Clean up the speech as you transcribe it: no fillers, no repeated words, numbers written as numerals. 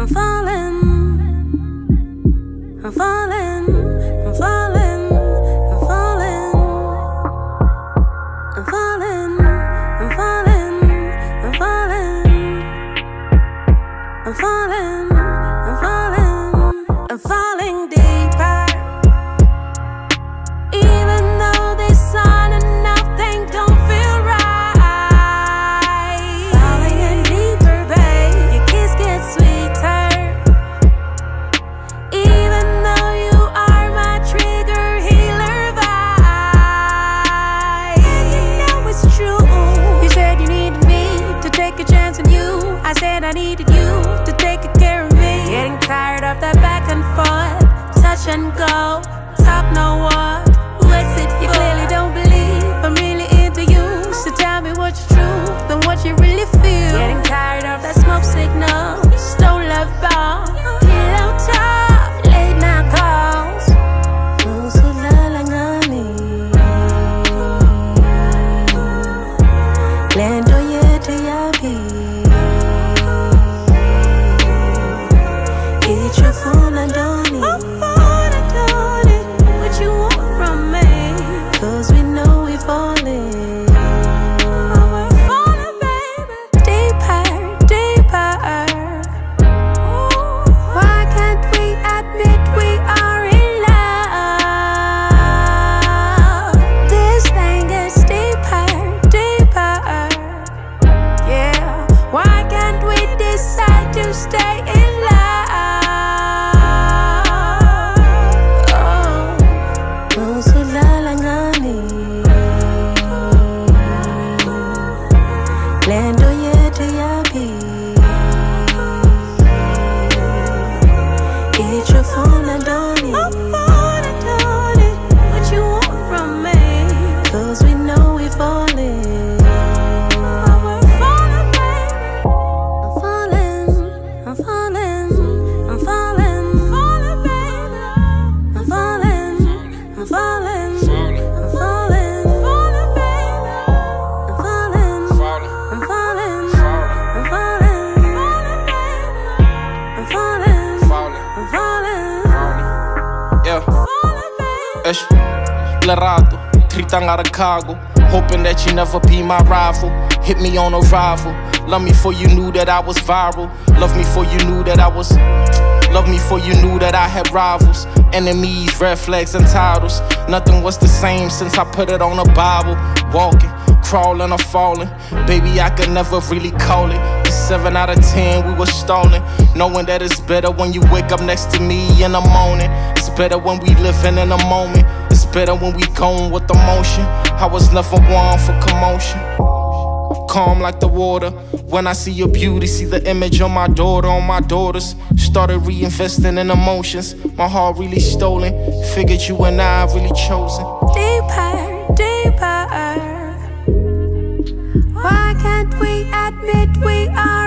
Out of cargo, hoping that you never be my rival. Hit me on arrival. Love me for you knew that I was viral. Love me for you knew that I was. Love me for you knew that I had rivals, enemies, red flags and titles. Nothing was the same since I put it on the Bible. Walking, crawling or falling, baby I could never really call it. 7 out of 10 we were stalling, knowing that it's better when you wake up next to me in the morning. It's better when we living in the moment. It's better when we going with emotion. I was never one for commotion. Calm like the water. When I see your beauty, see the image of my daughter, on my daughters. Started reinvesting in emotions. My heart really stolen. Figured you and I really chosen. Deeper, deeper. Why can't we admit we are?